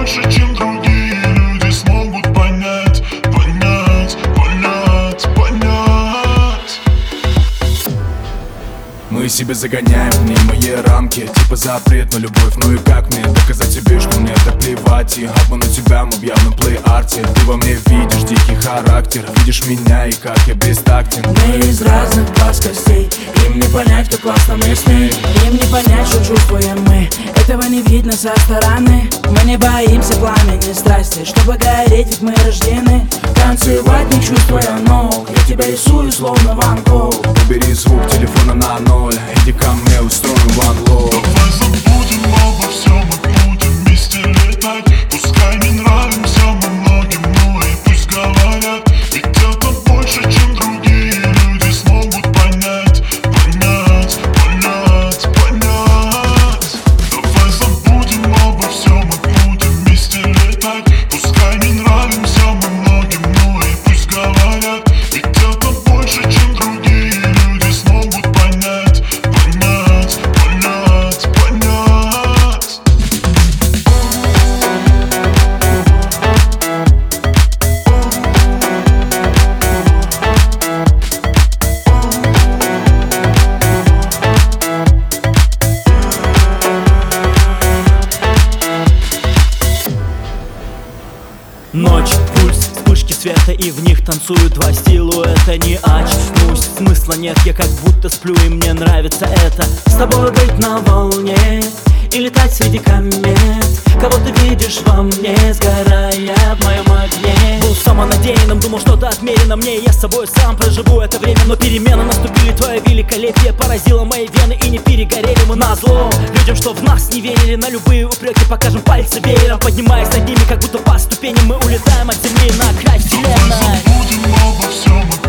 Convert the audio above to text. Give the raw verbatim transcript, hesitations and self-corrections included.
больше, чем другие люди смогут понять, понять, понять, понять. Мы себя загоняем в немые рамки, типа запрет на любовь. Ну и как мне доказать тебе, что мне так плевать? И обману тебя мы в явном плей-арте. Ты во мне видишь дикий характер, видишь меня и как я бестактен. Мы из разных плоскостей, им не понять, как классно мы с ней. Им не понять, что чувствуем мы, этого не видно со стороны. Мы не боимся пламени страсти, чтобы гореть, ведь мы рождены танцевать, не чувствуя ног. Я тебя рисую, словно Ван Гог. Убери звук телефона на ноль, иди ко мне, устроим ван лоу. Давай забудем обо всем и будем вместе летать. Пускай не нравимся мы многим, ну и пусть говорят. Ведь это больше, чем другие люди смогут понять, понять, понять, понять. Давай забудем обо всем и будем вместе летать. Пускай не нравимся мы многим, ну и пусть говорят. Ведь это больше, чем другие люди смогут понять, понять, понять, понять. Ночь, пульс, вспышки света, и в них танцуют два силуэта. Не очнусь, смысла нет, я как будто сплю, и мне нравится это. С тобой быть на волне и летать среди комет. Кого ты видишь во мне, сгорая в моем огне. Был самонадеянным, думал, что-то отмерено мне. Я с собой сам проживу это время, но перемены наступили. Твое великолепие поразило мои вены, и не перегорели мы назло людям, что в нас не верили. На любые упреки покажем пальцы веером, поднимаясь над ними, как будто по ступеням мы улетаем от земли на край вселенной. Давай забудем обо всем.